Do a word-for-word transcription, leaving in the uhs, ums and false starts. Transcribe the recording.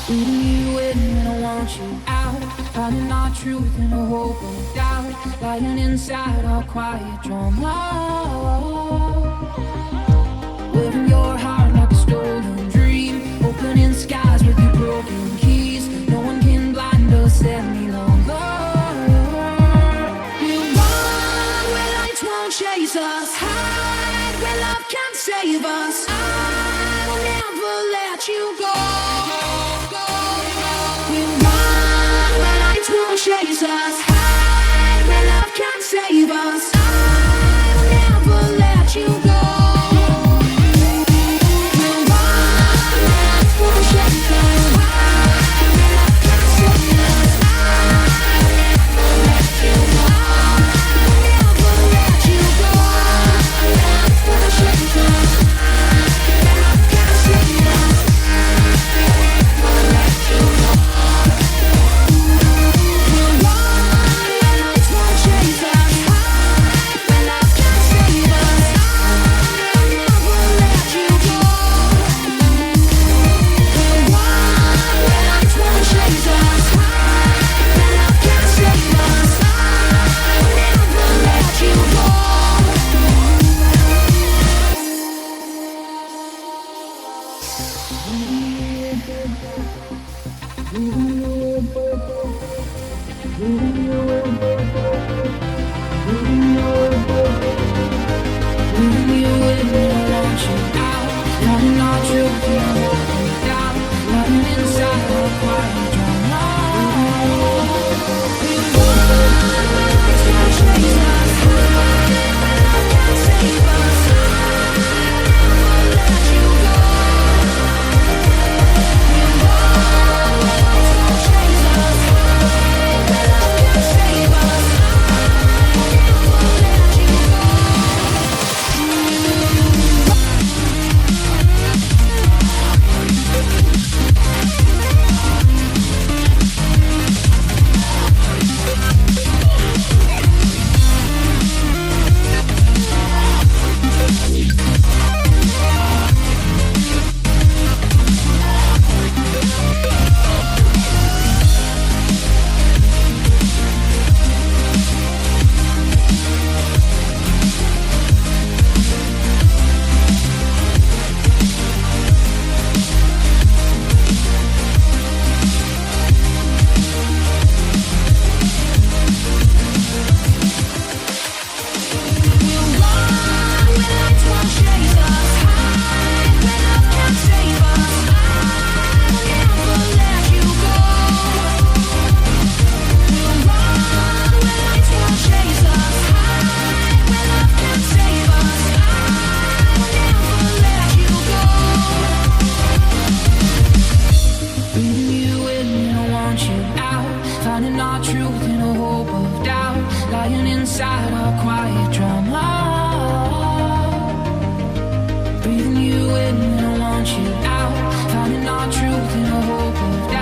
Leaving you in and I want you out. Finding our truth in a hope of doubt. Lying inside our quiet drama. Wearing your heart like a stolen dream. Opening skies with your broken keys. No one can blind us any longer. We run where lights won't chase us. Hide where love can't save us. I will never let you go. Chase us, hide where love can't save us. I'll never let you go. We'll run where life won't chase us. Hide where love can't save us. I'll never let you go. I'll never let you go. Life won't chase us. Hide where love can't save us. I'll never let you go. Inside our quiet drama, breathing you in and I want you out, finding our truth in a hope of doubt.